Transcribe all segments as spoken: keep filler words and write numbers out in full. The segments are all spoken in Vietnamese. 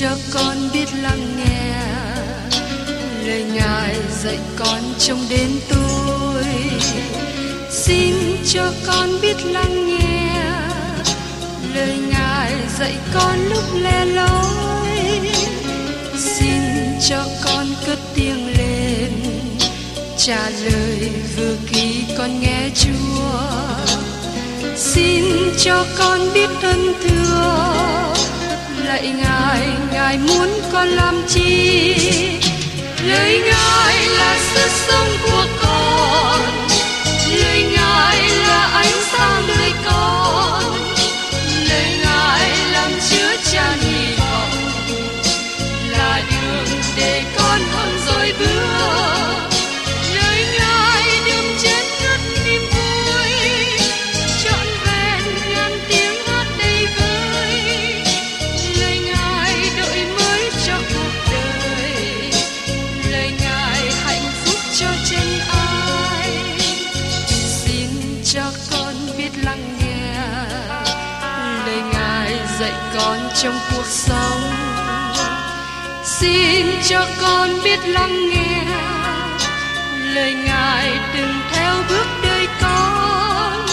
cho con biết lắng nghe lời Ngài dạy con trong đêm tối. Xin cho con biết lắng nghe lời Ngài dạy con lúc lẻ loi. Xin cho con cất tiếng lên trả lời vừa khi con nghe Chúa. Xin cho con biết ơn thưa lạy Ngài, Ngài muốn con làm chi? Lời Ngài là sức sống của con, lời Ngài là ánh sáng đời con, lời Ngài làm chứa chan hy vọng, là đường để con hơn rồi bước. Lời Ngài đừng chết ngất niềm vui, trọn vẹn ngàn tiếng hát đầy vơi. Lời Ngài đổi mới cho cuộc đời, lời Ngài hạnh phúc cho chân ai. Xin cho con biết lắng nghe lời Ngài dạy con trong cuộc sống. Xin cho con biết lắng nghe lời Ngài đừng theo bước đời con.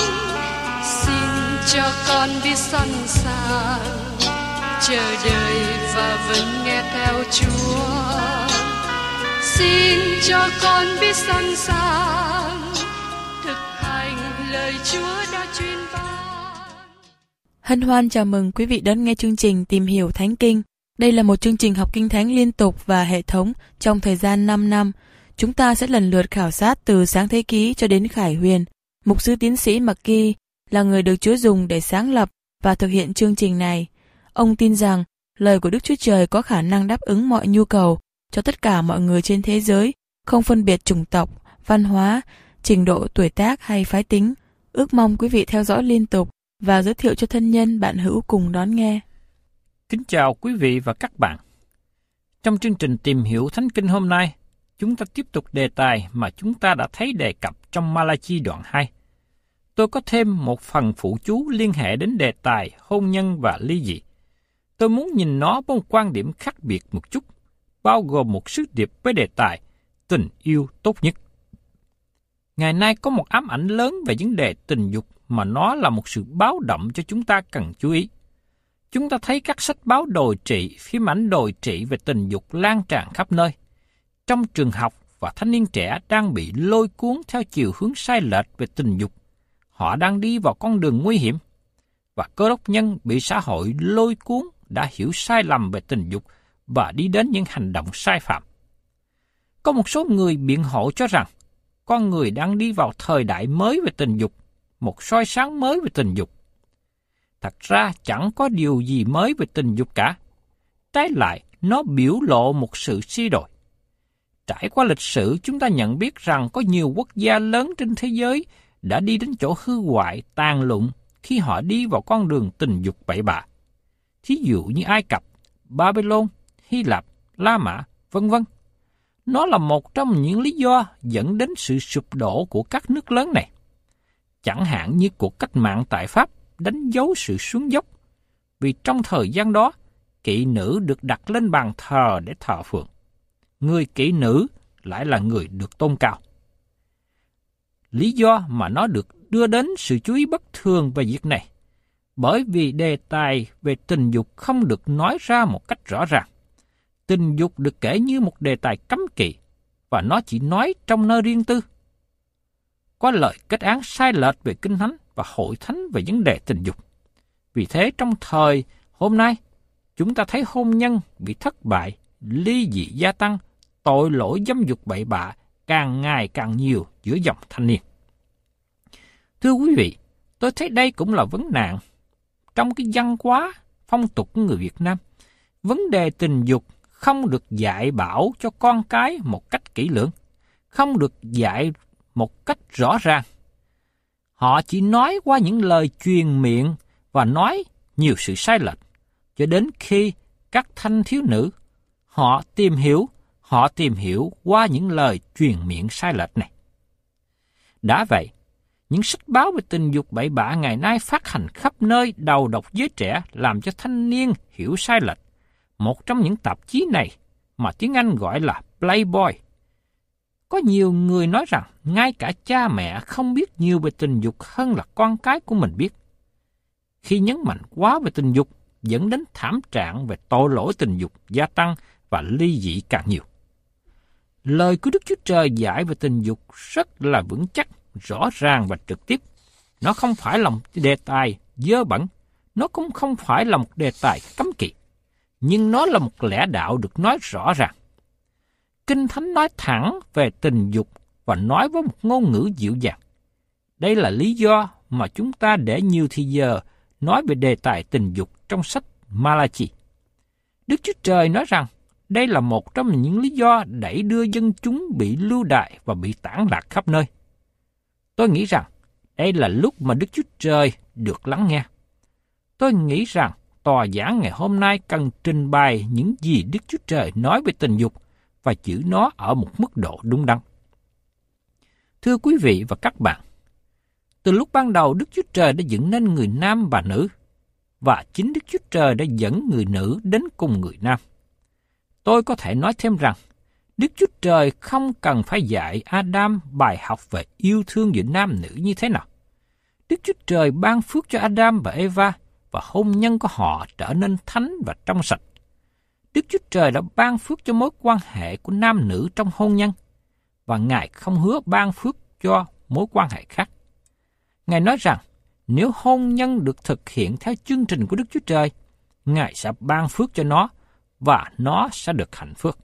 Xin cho con biết sẵn sàng chờ đợi và vẫn nghe theo Chúa. Xin cho con biết sẵn sàng thực hành lời Chúa đã truyền ban. Hân hoan chào mừng quý vị đón nghe chương trình Tìm hiểu Thánh Kinh. Đây là một chương trình học Kinh Thánh liên tục và hệ thống trong thời gian năm năm. Chúng ta sẽ lần lượt khảo sát từ Sáng Thế Ký cho đến Khải Huyền. Mục sư tiến sĩ McGee là người được Chúa dùng để sáng lập và thực hiện chương trình này. Ông tin rằng lời của Đức Chúa Trời có khả năng đáp ứng mọi nhu cầu cho tất cả mọi người trên thế giới, không phân biệt chủng tộc, văn hóa, trình độ tuổi tác hay phái tính. Ước mong quý vị theo dõi liên tục và giới thiệu cho thân nhân bạn hữu cùng đón nghe. Kính chào quý vị và các bạn. Trong chương trình Tìm hiểu Thánh Kinh hôm nay, chúng ta tiếp tục đề tài mà chúng ta đã thấy đề cập trong Ma-la-chi đoạn hai. Tôi có thêm một phần phụ chú liên hệ đến đề tài hôn nhân và ly dị. Tôi muốn nhìn nó với một quan điểm khác biệt một chút, bao gồm một sứ điệp với đề tài tình yêu tốt nhất. Ngày nay có một ám ảnh lớn về vấn đề tình dục mà nó là một sự báo động cho chúng ta cần chú ý. Chúng ta thấy các sách báo đồi trị, phim ảnh đồi trị về tình dục lan tràn khắp nơi. Trong trường học và thanh niên trẻ đang bị lôi cuốn theo chiều hướng sai lệch về tình dục. Họ đang đi vào con đường nguy hiểm. Và cơ đốc nhân bị xã hội lôi cuốn đã hiểu sai lầm về tình dục và đi đến những hành động sai phạm. Có một số người biện hộ cho rằng con người đang đi vào thời đại mới về tình dục, một soi sáng mới về tình dục. Thật ra chẳng có điều gì mới về tình dục cả. Trái lại, nó biểu lộ một sự suy đồi. Trải qua lịch sử, chúng ta nhận biết rằng có nhiều quốc gia lớn trên thế giới đã đi đến chỗ hư hoại, tàn lụng khi họ đi vào con đường tình dục bậy bạ. Thí dụ như Ai Cập, Babylon, Hy Lạp, La Mã, vân vân. Nó là một trong những lý do dẫn đến sự sụp đổ của các nước lớn này. Chẳng hạn như cuộc cách mạng tại Pháp đánh dấu sự xuống dốc, vì trong thời gian đó, kỵ nữ được đặt lên bàn thờ để thờ phượng. Người kỵ nữ lại là người được tôn cao. Lý do mà nó được đưa đến sự chú ý bất thường về việc này, bởi vì đề tài về tình dục không được nói ra một cách rõ ràng. Tình dục được kể như một đề tài cấm kỵ, và nó chỉ nói trong nơi riêng tư. Có lời kết án sai lệch về Kinh Thánh và Hội Thánh về vấn đề tình dục. Vì thế trong thời hôm nay, chúng ta thấy hôn nhân bị thất bại, ly dị gia tăng, tội lỗi dâm dục bậy bạ càng ngày càng nhiều giữa dòng thanh niên. Thưa quý vị, tôi thấy đây cũng là vấn nạn trong cái văn hóa phong tục của người Việt Nam. Vấn đề tình dục không được dạy bảo cho con cái một cách kỹ lưỡng, không được dạy một cách rõ ràng. Họ chỉ nói qua những lời truyền miệng và nói nhiều sự sai lệch, cho đến khi các thanh thiếu nữ họ tìm hiểu, họ tìm hiểu qua những lời truyền miệng sai lệch này. Đã vậy, những sách báo về tình dục bậy bạ ngày nay phát hành khắp nơi đầu độc giới trẻ, làm cho thanh niên hiểu sai lệch, một trong những tạp chí này mà tiếng Anh gọi là Playboy. Có nhiều người nói rằng ngay cả cha mẹ không biết nhiều về tình dục hơn là con cái của mình biết. Khi nhấn mạnh quá về tình dục, dẫn đến thảm trạng về tội lỗi tình dục gia tăng và ly dị càng nhiều. Lời của Đức Chúa Trời dạy về tình dục rất là vững chắc, rõ ràng và trực tiếp. Nó không phải là một đề tài dơ bẩn, nó cũng không phải là một đề tài cấm kỵ, nhưng nó là một lẽ đạo được nói rõ ràng. Kinh Thánh nói thẳng về tình dục và nói với một ngôn ngữ dịu dàng. Đây là lý do mà chúng ta để nhiều thời giờ nói về đề tài tình dục trong sách Ma-la-chi. Đức Chúa Trời nói rằng đây là một trong những lý do đẩy đưa dân chúng bị lưu đày và bị tản lạc khắp nơi. Tôi nghĩ rằng đây là lúc mà Đức Chúa Trời được lắng nghe. Tôi nghĩ rằng tòa giảng ngày hôm nay cần trình bày những gì Đức Chúa Trời nói về tình dục và giữ nó ở một mức độ đúng đắn. Thưa quý vị và các bạn, từ lúc ban đầu Đức Chúa Trời đã dựng nên người nam và nữ, và chính Đức Chúa Trời đã dẫn người nữ đến cùng người nam. Tôi có thể nói thêm rằng, Đức Chúa Trời không cần phải dạy Adam bài học về yêu thương giữa nam nữ như thế nào. Đức Chúa Trời ban phước cho Adam và Eva, và hôn nhân của họ trở nên thánh và trong sạch. Đức Chúa Trời đã ban phước cho mối quan hệ của nam nữ trong hôn nhân, và Ngài không hứa ban phước cho mối quan hệ khác. Ngài nói rằng, nếu hôn nhân được thực hiện theo chương trình của Đức Chúa Trời, Ngài sẽ ban phước cho nó, và nó sẽ được hạnh phúc.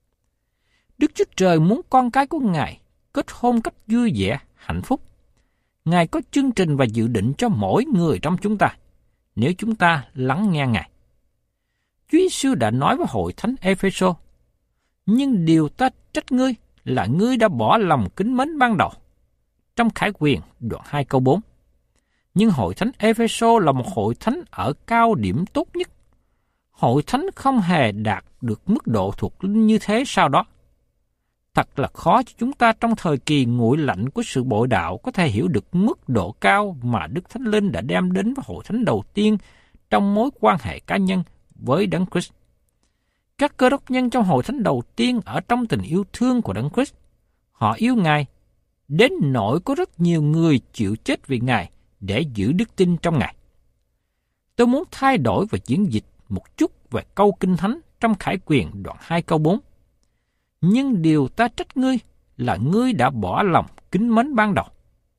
Đức Chúa Trời muốn con cái của Ngài kết hôn cách vui vẻ, hạnh phúc. Ngài có chương trình và dự định cho mỗi người trong chúng ta, nếu chúng ta lắng nghe Ngài. Chúa Giêsu đã nói với hội thánh Ê-phê-sô, nhưng điều ta trách ngươi là ngươi đã bỏ lòng kính mến ban đầu. Trong Khải Huyền đoạn hai câu bốn. Nhưng hội thánh Ê-phê-sô là một hội thánh ở cao điểm tốt nhất. Hội thánh không hề đạt được mức độ thuộc linh như thế sau đó. Thật là khó cho chúng ta trong thời kỳ nguội lạnh của sự bội đạo có thể hiểu được mức độ cao mà Đức Thánh Linh đã đem đến với hội thánh đầu tiên trong mối quan hệ cá nhân với Đấng Christ. Các cơ đốc nhân trong hội thánh đầu tiên ở trong tình yêu thương của Đấng Christ. Họ yêu Ngài, đến nỗi có rất nhiều người chịu chết vì Ngài để giữ đức tin trong Ngài. Tôi muốn thay đổi và diễn dịch một chút về câu Kinh Thánh trong Khải Huyền đoạn hai câu bốn. Nhưng điều ta trách ngươi là ngươi đã bỏ lòng kính mến ban đầu.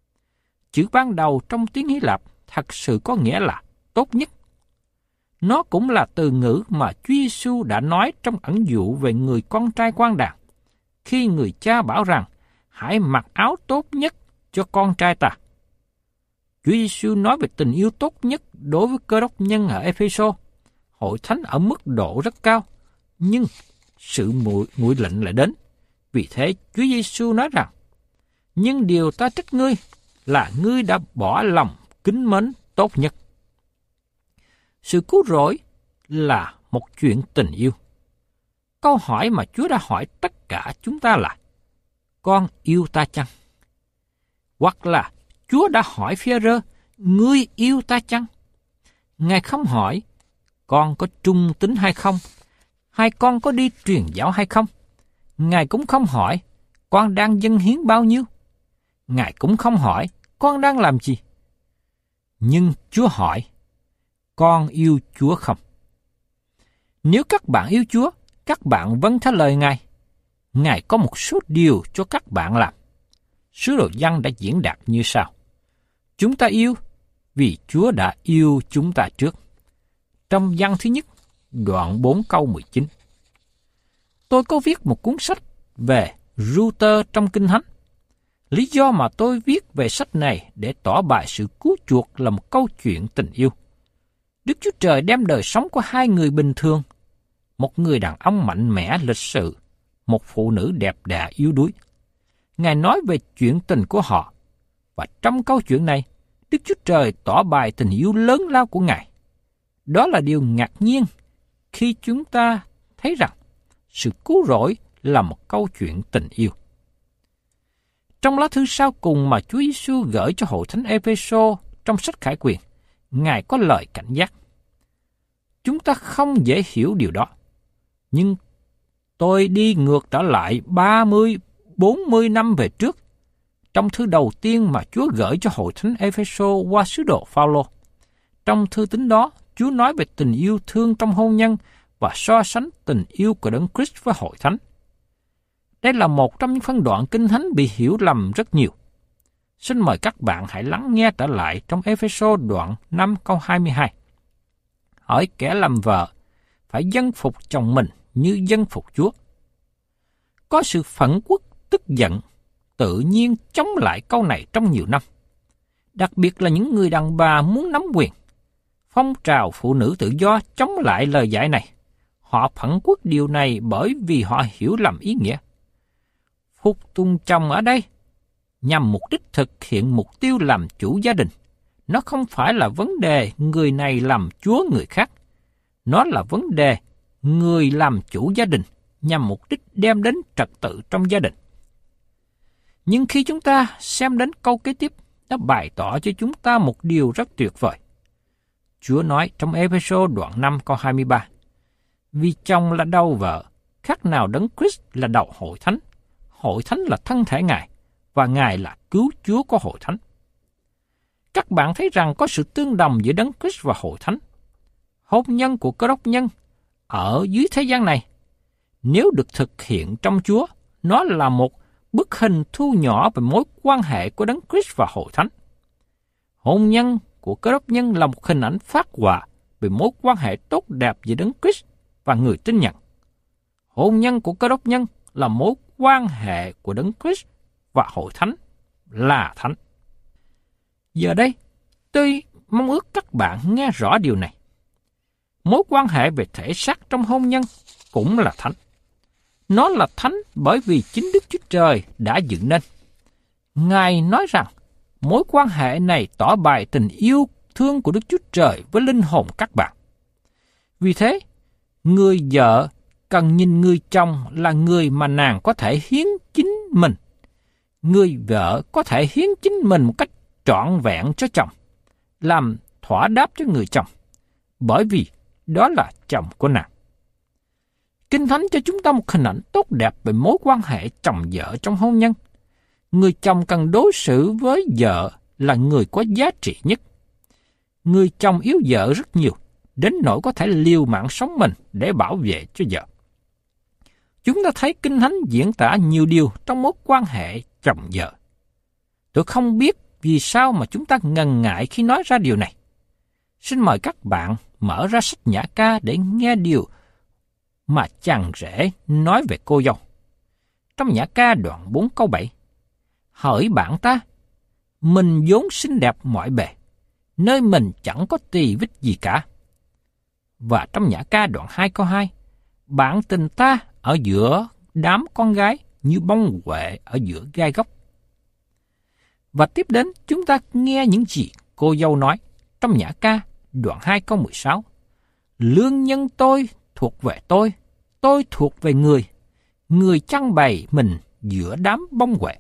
Chữ ban đầu trong tiếng Hy Lạp thật sự có nghĩa là tốt nhất. Nó cũng là từ ngữ mà Chúa Giêsu đã nói trong ẩn dụ về người con trai quan đàn, khi người cha bảo rằng hãy mặc áo tốt nhất cho con trai ta. Chúa Giêsu nói về tình yêu tốt nhất đối với cơ đốc nhân ở Ê-phê-sô, hội thánh ở mức độ rất cao, nhưng sự nguội, nguội lạnh lại đến. Vì thế Chúa Giêsu nói rằng, nhưng điều ta trách ngươi là ngươi đã bỏ lòng kính mến tốt nhất. Sự cứu rỗi là một chuyện tình yêu. Câu hỏi mà Chúa đã hỏi tất cả chúng ta là, con yêu ta chăng? Hoặc là Chúa đã hỏi Phi-e-rơ, ngươi yêu ta chăng? Ngài không hỏi, con có trung tín hay không? Hay con có đi truyền giáo hay không? Ngài cũng không hỏi, con đang dâng hiến bao nhiêu? Ngài cũng không hỏi, con đang làm gì? Nhưng Chúa hỏi, con yêu Chúa không? Nếu các bạn yêu Chúa, các bạn vâng theo lời Ngài. Ngài có một số điều cho các bạn làm. Sứ đồ Giăng đã diễn đạt như sau. Chúng ta yêu vì Chúa đã yêu chúng ta trước. Trong Giăng thứ nhất, đoạn bốn câu mười chín. Tôi có viết một cuốn sách về Ruther trong Kinh Thánh. Lý do mà tôi viết về sách này để tỏ bày sự cứu chuộc là một câu chuyện tình yêu. Đức Chúa Trời đem đời sống của hai người bình thường, một người đàn ông mạnh mẽ lịch sự, một phụ nữ đẹp đẽ yếu đuối. Ngài nói về chuyện tình của họ, và trong câu chuyện này, Đức Chúa Trời tỏ bày tình yêu lớn lao của Ngài. Đó là điều ngạc nhiên khi chúng ta thấy rằng sự cứu rỗi là một câu chuyện tình yêu. Trong lá thư sau cùng mà Chúa Giêsu gửi cho hội thánh Ê-phê-sô trong sách Khải Huyền, Ngài có lời cảnh giác. Chúng ta không dễ hiểu điều đó. Nhưng tôi đi ngược trở lại ba mươi, bốn mươi năm về trước, trong thư đầu tiên mà Chúa gửi cho hội thánh Epheso qua sứ đồ Phao-lô. Trong thư tín đó, Chúa nói về tình yêu thương trong hôn nhân và so sánh tình yêu của Đấng Christ với hội thánh. Đây là một trong những phân đoạn kinh thánh bị hiểu lầm rất nhiều. Xin mời các bạn hãy lắng nghe trở lại trong Epheso đoạn năm câu hai mươi hai. Hỡi kẻ làm vợ, phải vâng phục chồng mình như vâng phục Chúa. Có sự phẫn uất, tức giận, tự nhiên chống lại câu này trong nhiều năm. Đặc biệt là những người đàn bà muốn nắm quyền. Phong trào phụ nữ tự do chống lại lời dạy này. Họ phẫn uất điều này bởi vì họ hiểu lầm ý nghĩa. Phục tùng chồng ở đây nhằm mục đích thực hiện mục tiêu làm chủ gia đình. Nó không phải là vấn đề người này làm chúa người khác. Nó là vấn đề người làm chủ gia đình nhằm mục đích đem đến trật tự trong gia đình. Nhưng khi chúng ta xem đến câu kế tiếp, nó bày tỏ cho chúng ta một điều rất tuyệt vời. Chúa nói trong Epheso đoạn năm câu hai mươi ba, vì chồng là đầu vợ, khác nào Đấng Christ là đầu hội thánh. Hội thánh là thân thể Ngài, và Ngài là cứu Chúa của hội thánh. Các bạn thấy rằng có sự tương đồng giữa Đấng Christ và hội thánh. Hôn nhân của Cơ Đốc nhân ở dưới thế gian này, nếu được thực hiện trong Chúa, nó là một bức hình thu nhỏ về mối quan hệ của Đấng Christ và hội thánh. Hôn nhân của Cơ Đốc nhân là một hình ảnh phác họa về mối quan hệ tốt đẹp giữa Đấng Christ và người tin nhận. Hôn nhân của Cơ Đốc nhân là mối quan hệ của Đấng Christ và hội thánh là thánh. Giờ đây, tôi mong ước các bạn nghe rõ điều này. Mối quan hệ về thể xác trong hôn nhân cũng là thánh. Nó là thánh bởi vì chính Đức Chúa Trời đã dựng nên. Ngài nói rằng mối quan hệ này tỏ bày tình yêu thương của Đức Chúa Trời với linh hồn các bạn. Vì thế, người vợ cần nhìn người chồng là người mà nàng có thể hiến chính mình. Người vợ có thể hiến chính mình một cách trọn vẹn cho chồng, làm thỏa đáp cho người chồng, bởi vì đó là chồng của nàng. Kinh Thánh cho chúng ta một hình ảnh tốt đẹp về mối quan hệ chồng vợ trong hôn nhân. Người chồng cần đối xử với vợ là người có giá trị nhất. Người chồng yêu vợ rất nhiều, đến nỗi có thể liều mạng sống mình để bảo vệ cho vợ. Chúng ta thấy Kinh Thánh diễn tả nhiều điều trong mối quan hệ chồng vợ. Tôi không biết vì sao mà chúng ta ngần ngại khi nói ra điều này. Xin mời các bạn mở ra sách Nhã Ca để nghe điều mà chàng rể nói về cô dâu. Trong Nhã Ca đoạn bốn câu bảy, hỡi bạn ta, mình vốn xinh đẹp mọi bề, nơi mình chẳng có tì vết gì cả. Và trong Nhã Ca đoạn hai câu hai, bạn tình ta ở giữa đám con gái như bông huệ ở giữa gai góc. Và tiếp đến chúng ta nghe những gì cô dâu nói trong Nhã Ca đoạn hai câu mười sáu. Lương nhân tôi thuộc về tôi, tôi thuộc về người, người chăn bày mình giữa đám bông huệ.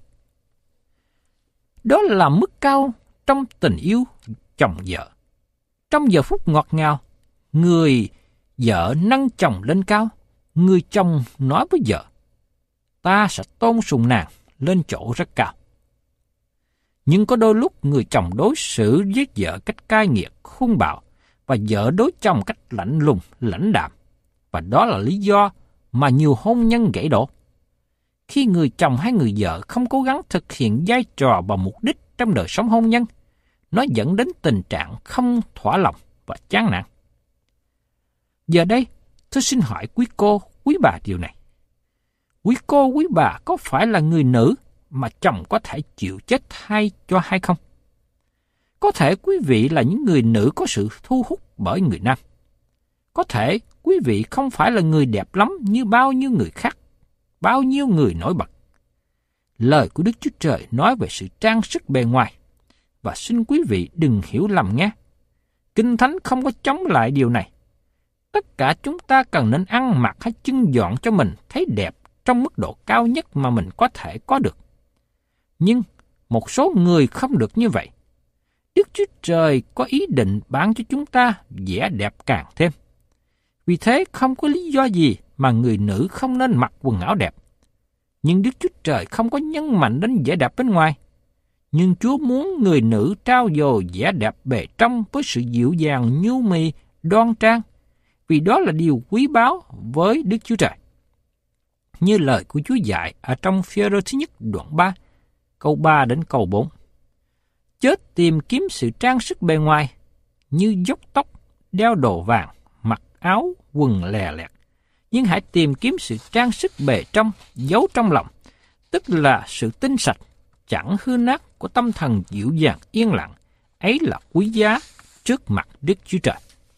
Đó là mức cao trong tình yêu chồng vợ. Trong giờ phút ngọt ngào, người vợ nâng chồng lên cao, người chồng nói với vợ, ta sẽ tôn sùng nàng lên chỗ rất cao. Nhưng có đôi lúc người chồng đối xử với vợ cách cay nghiệt, hung bạo, và vợ đối chồng cách lạnh lùng, lãnh đạm. Và đó là lý do mà nhiều hôn nhân gãy đổ. Khi người chồng hay người vợ không cố gắng thực hiện vai trò và mục đích trong đời sống hôn nhân, nó dẫn đến tình trạng không thỏa lòng và chán nản. Giờ đây, tôi xin hỏi quý cô, quý bà điều này. Quý cô, quý bà có phải là người nữ mà chồng có thể chịu chết thay cho hay không? Có thể quý vị là những người nữ có sự thu hút bởi người nam. Có thể quý vị không phải là người đẹp lắm như bao nhiêu người khác, bao nhiêu người nổi bật. Lời của Đức Chúa Trời nói về sự trang sức bề ngoài, và xin quý vị đừng hiểu lầm nghe. Kinh Thánh không có chống lại điều này. Tất cả chúng ta cần nên ăn mặc hay trưng dọn cho mình thấy đẹp trong mức độ cao nhất mà mình có thể có được. Nhưng một số người không được như vậy. Đức Chúa Trời có ý định ban cho chúng ta vẻ đẹp càng thêm. Vì thế không có lý do gì mà người nữ không nên mặc quần áo đẹp. Nhưng Đức Chúa Trời không có nhấn mạnh đến vẻ đẹp bên ngoài. Nhưng Chúa muốn người nữ trao dồi vẻ đẹp bề trong với sự dịu dàng, nhu mì, đoan trang, vì đó là điều quý báu với Đức Chúa Trời. Như lời của Chúa dạy ở trong Phi-e-rơ thứ nhất đoạn ba, câu ba đến câu bốn. Chớ tìm kiếm sự trang sức bề ngoài, như dốc tóc, đeo đồ vàng, mặc áo, quần lè lẹt. Nhưng hãy tìm kiếm sự trang sức bề trong, giấu trong lòng, tức là sự tinh sạch, chẳng hư nát của tâm thần dịu dàng yên lặng, ấy là quý giá trước mặt Đức Chúa Trời.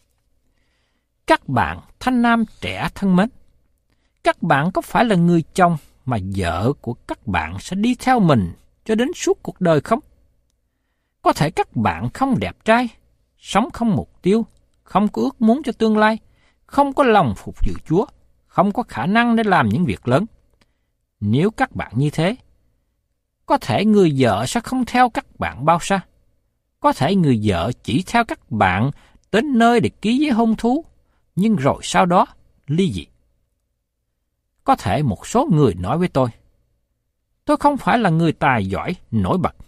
Các bạn thanh nam trẻ thân mến, các bạn có phải là người chồng mà vợ của các bạn sẽ đi theo mình cho đến suốt cuộc đời không? Có thể các bạn không đẹp trai, sống không mục tiêu, không có ước muốn cho tương lai, không có lòng phục vụ Chúa, không có khả năng để làm những việc lớn. Nếu các bạn như thế, có thể người vợ sẽ không theo các bạn bao xa. Có thể người vợ chỉ theo các bạn đến nơi để ký giấy hôn thú, nhưng rồi sau đó ly dị. Có thể một số người nói với tôi, tôi không phải là người tài giỏi, nổi bật.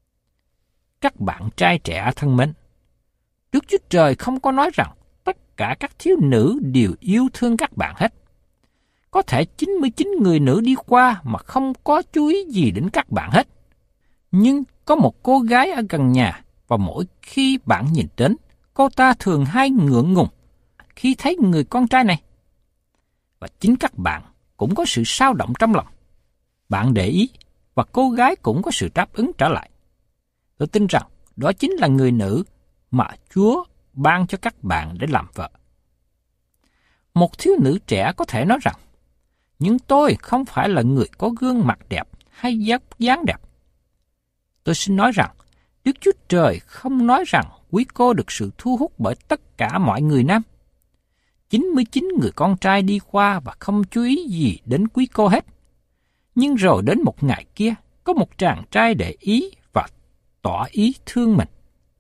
Các bạn trai trẻ thân mến, Đức Chúa Trời không có nói rằng tất cả các thiếu nữ đều yêu thương các bạn hết. Có thể chín mươi chín người nữ đi qua mà không có chú ý gì đến các bạn hết. Nhưng có một cô gái ở gần nhà, và mỗi khi bạn nhìn đến, cô ta thường hay ngượng ngùng khi thấy người con trai này. Và chính các bạn cũng có sự xao động trong lòng. Bạn để ý, và cô gái cũng có sự đáp ứng trở lại. Tôi tin rằng đó chính là người nữ mà Chúa ban cho các bạn để làm vợ. Một thiếu nữ trẻ có thể nói rằng, nhưng tôi không phải là người có gương mặt đẹp hay dáng dáng đẹp. Tôi xin nói rằng, Đức Chúa Trời không nói rằng quý cô được sự thu hút bởi tất cả mọi người nam. chín mươi chín người con trai đi qua và không chú ý gì đến quý cô hết. Nhưng rồi đến một ngày kia, có một chàng trai để ý và tỏ ý thương mình.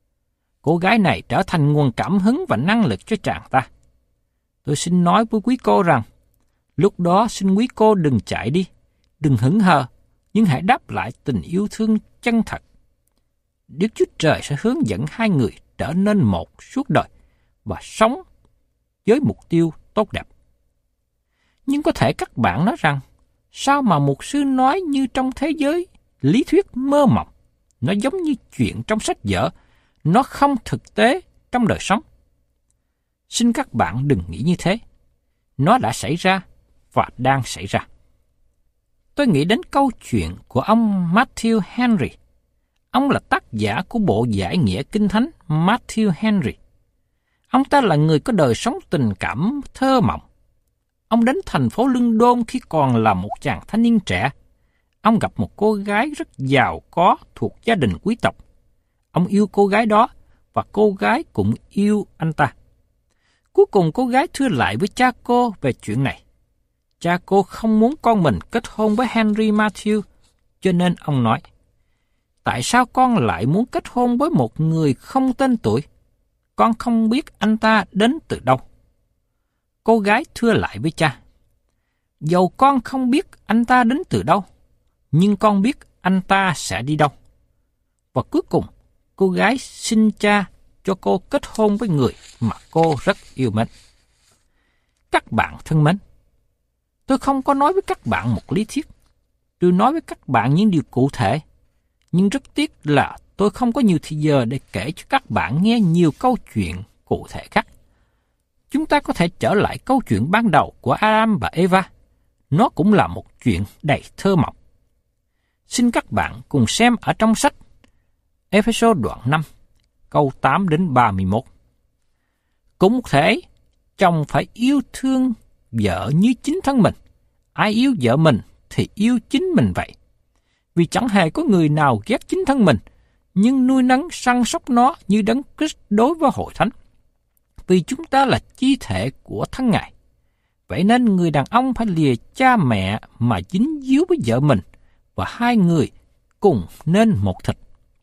Cô gái này trở thành nguồn cảm hứng và năng lực cho chàng ta. Tôi xin nói với quý cô rằng, lúc đó xin quý cô đừng chạy đi, đừng hững hờ, nhưng hãy đáp lại tình yêu thương chân thật. Đức Chúa Trời sẽ hướng dẫn hai người trở nên một suốt đời và sống với mục tiêu tốt đẹp. Nhưng có thể các bạn nói rằng, sao mà mục sư nói như trong thế giới lý thuyết mơ mộng, nó giống như chuyện trong sách vở, nó không thực tế trong đời sống. Xin các bạn đừng nghĩ như thế. Nó đã xảy ra và đang xảy ra. Tôi nghĩ đến câu chuyện của ông Matthew Henry. Ông là tác giả của bộ giải nghĩa Kinh Thánh Matthew Henry. Ông ta là người có đời sống tình cảm thơ mộng. Ông đến thành phố London khi còn là một chàng thanh niên trẻ. Ông gặp một cô gái rất giàu có thuộc gia đình quý tộc. Ông yêu cô gái đó và cô gái cũng yêu anh ta. Cuối cùng cô gái thưa lại với cha cô về chuyện này. Cha cô không muốn con mình kết hôn với Henry Matthew, cho nên ông nói, tại sao con lại muốn kết hôn với một người không tên tuổi? Con không biết anh ta đến từ đâu. Cô gái thưa lại với cha, dầu con không biết anh ta đến từ đâu, nhưng con biết anh ta sẽ đi đâu. Và cuối cùng, cô gái xin cha cho cô kết hôn với người mà cô rất yêu mến. Các bạn thân mến, tôi không có nói với các bạn một lý thuyết. Tôi nói với các bạn những điều cụ thể. Nhưng rất tiếc là tôi không có nhiều thời giờ để kể cho các bạn nghe nhiều câu chuyện cụ thể khác. Chúng ta có thể trở lại câu chuyện ban đầu của Adam và Eva. Nó cũng là một chuyện đầy thơ mộng. Xin các bạn cùng xem ở trong sách Ê-phê-sô đoạn năm, câu tám đến ba mươi mốt. Cũng thể, chồng phải yêu thương vợ như chính thân mình. Ai yêu vợ mình thì yêu chính mình vậy. Vì chẳng hề có người nào ghét chính thân mình, nhưng nuôi nấng săn sóc nó như Đấng Christ đối với hội thánh. Vì chúng ta là chi thể của thân Ngài. Vậy nên người đàn ông phải lìa cha mẹ mà dính díu với vợ mình, và hai người cùng nên một thịt.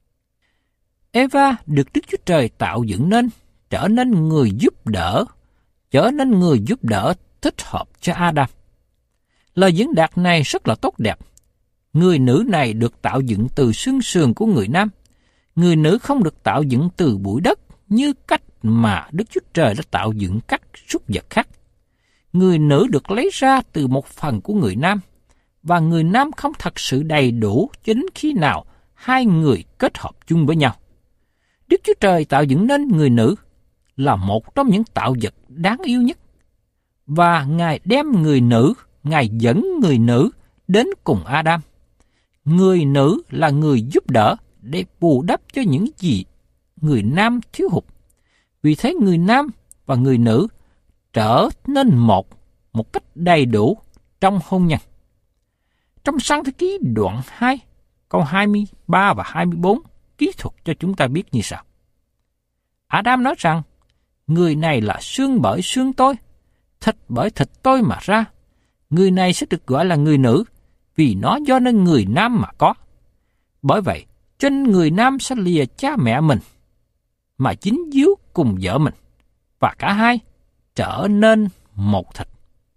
Eva được Đức Chúa Trời tạo dựng nên, trở nên người giúp đỡ, trở nên người giúp đỡ thích hợp cho Adam. Lời diễn đạt này rất là tốt đẹp. Người nữ này được tạo dựng từ xương sườn của người nam. Người nữ không được tạo dựng từ bụi đất như cách mà Đức Chúa Trời đã tạo dựng các súc vật khác. Người nữ được lấy ra từ một phần của người nam, và người nam không thật sự đầy đủ cho đến khi nào hai người kết hợp chung với nhau. Đức Chúa Trời tạo dựng nên người nữ là một trong những tạo vật đáng yêu nhất. Và Ngài đem người nữ, Ngài dẫn người nữ đến cùng Adam. Người nữ là người giúp đỡ để bù đắp cho những gì người nam thiếu hụt. Vì thế người nam và người nữ trở nên một, một cách đầy đủ trong hôn nhân. Trong Sáng Thế Ký đoạn hai, câu hai mươi ba và hai mươi bốn kỹ thuật cho chúng ta biết như sau. Adam nói rằng, người này là xương bởi xương tôi, thịt bởi thịt tôi mà ra. Người này sẽ được gọi là người nữ, vì nó do nên người nam mà có. Bởi vậy, trên người nam sẽ lìa cha mẹ mình, mà dính díu cùng vợ mình, và cả hai trở nên một thịt.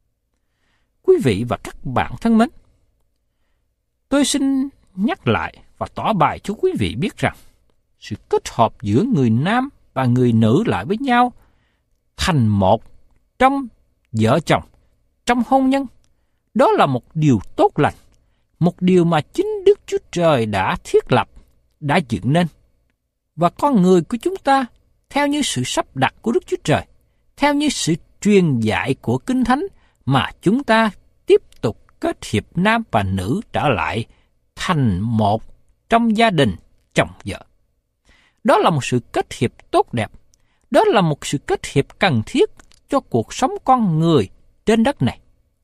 Quý vị và các bạn thân mến, tôi xin nhắc lại và tỏ bài cho quý vị biết rằng, sự kết hợp giữa người nam và người nữ lại với nhau thành một trong vợ chồng, trong hôn nhân, đó là một điều tốt lành, một điều mà chính Đức Chúa Trời đã thiết lập, đã dựng nên. Và con người của chúng ta, theo như sự sắp đặt của Đức Chúa Trời, theo như sự truyền dạy của Kinh Thánh, mà chúng ta tiếp tục kết hiệp nam và nữ trở lại thành một trong gia đình chồng vợ. Đó là một sự kết hiệp tốt đẹp. Đó là một sự kết hiệp cần thiết cho cuộc sống con người trên đất này.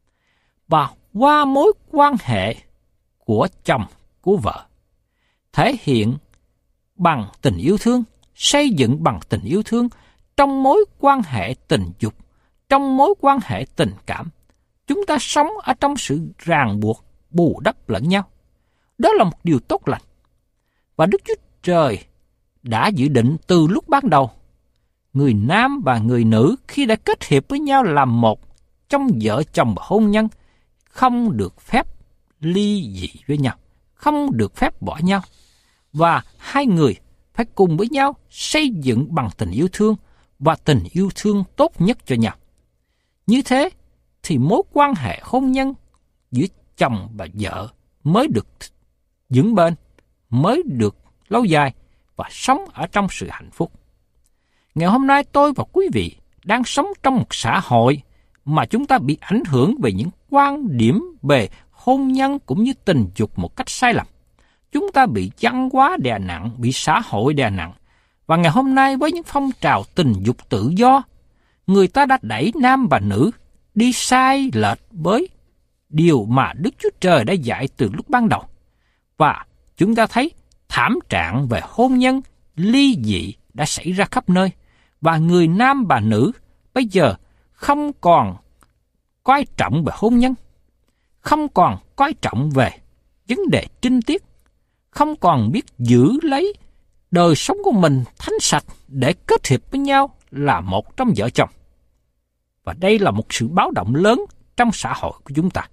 Và qua mối quan hệ của chồng, của vợ, thể hiện bằng tình yêu thương, xây dựng bằng tình yêu thương trong mối quan hệ tình dục, trong mối quan hệ tình cảm. Chúng ta sống ở trong sự ràng buộc, bù đắp lẫn nhau. Đó là một điều tốt lành. Và Đức Chúa Trời đã dự định từ lúc ban đầu, người nam và người nữ khi đã kết hiệp với nhau làm một trong vợ chồng và hôn nhân, không được phép ly dị với nhau, không được phép bỏ nhau. Và hai người phải cùng với nhau xây dựng bằng tình yêu thương và tình yêu thương tốt nhất cho nhau. Như thế thì mối quan hệ hôn nhân giữa chồng và vợ mới được vững bền, mới được lâu dài và sống ở trong sự hạnh phúc. Ngày hôm nay tôi và quý vị đang sống trong một xã hội mà chúng ta bị ảnh hưởng về những quan điểm về hôn nhân cũng như tình dục một cách sai lầm. Chúng ta bị văn hóa đè nặng, bị xã hội đè nặng. Và ngày hôm nay với những phong trào tình dục tự do, người ta đã đẩy nam và nữ đi sai lệch với điều mà Đức Chúa Trời đã dạy từ lúc ban đầu. Và chúng ta thấy thảm trạng về hôn nhân, ly dị đã xảy ra khắp nơi. Và người nam và nữ bây giờ không còn coi trọng về hôn nhân, không còn coi trọng về vấn đề trinh tiết, không còn biết giữ lấy đời sống của mình thánh sạch để kết hiệp với nhau là một trong vợ chồng. Và đây là một sự báo động lớn trong xã hội của chúng ta.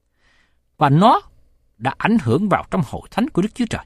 Và nó đã ảnh hưởng vào trong hội thánh của Đức Chúa Trời.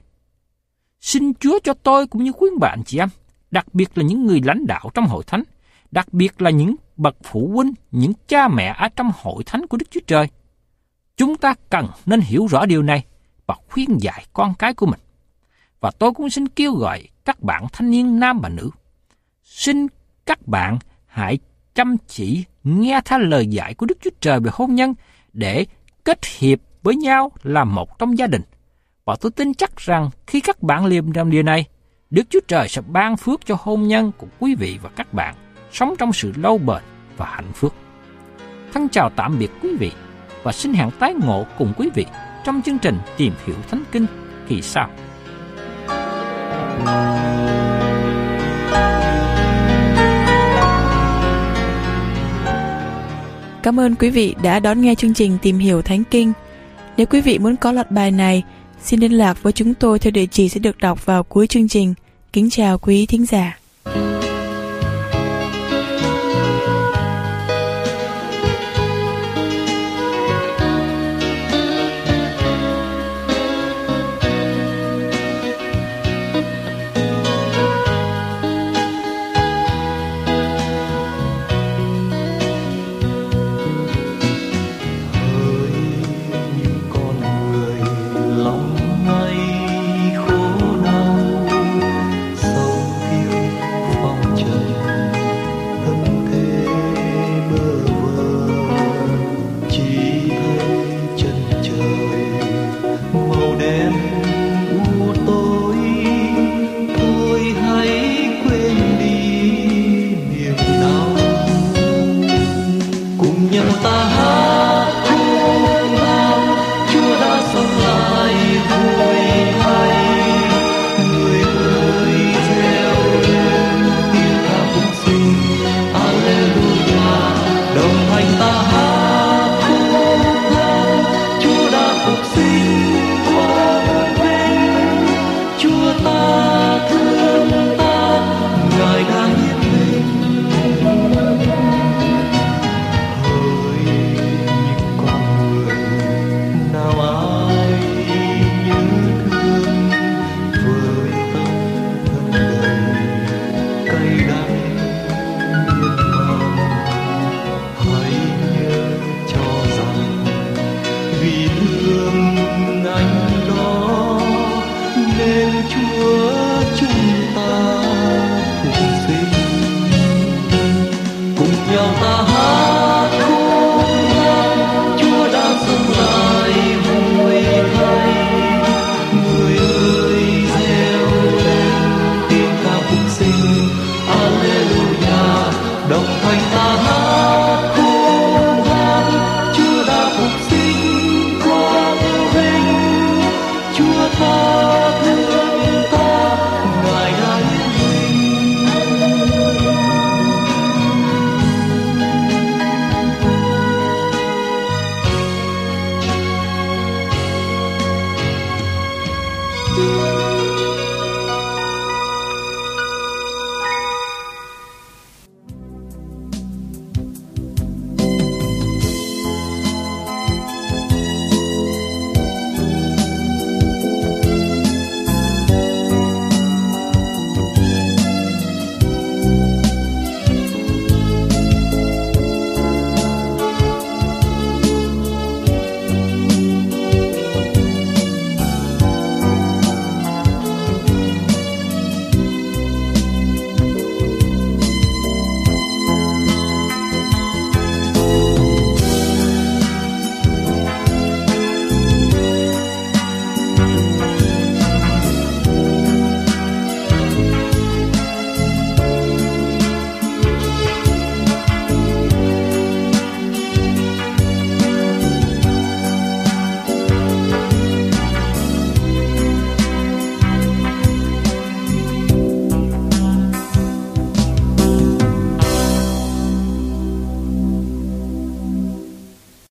Xin Chúa cho tôi cũng như quý bạn chị em, đặc biệt là những người lãnh đạo trong hội thánh, đặc biệt là những bậc phụ huynh, những cha mẹ ở trong hội thánh của Đức Chúa Trời. Chúng ta cần nên hiểu rõ điều này và khuyên dạy con cái của mình. Và tôi cũng xin kêu gọi các bạn thanh niên nam và nữ. Xin các bạn hãy chăm chỉ nghe theo lời dạy của Đức Chúa Trời về hôn nhân để kết hiệp với nhau làm một trong gia đình. Và tôi tin chắc rằng khi các bạn làm làm điều này, Đức Chúa Trời sẽ ban phước cho hôn nhân của quý vị và các bạn sống trong sự lâu bền và hạnh phúc. Thân chào tạm biệt quý vị và xin hẹn tái ngộ cùng quý vị trong chương trình Tìm Hiểu Thánh Kinh kỳ sau. Cảm ơn quý vị đã đón nghe chương trình Tìm Hiểu Thánh Kinh. Nếu quý vị muốn có loạt bài này, xin liên lạc với chúng tôi theo địa chỉ sẽ được đọc vào cuối chương trình. Kính chào quý thính giả.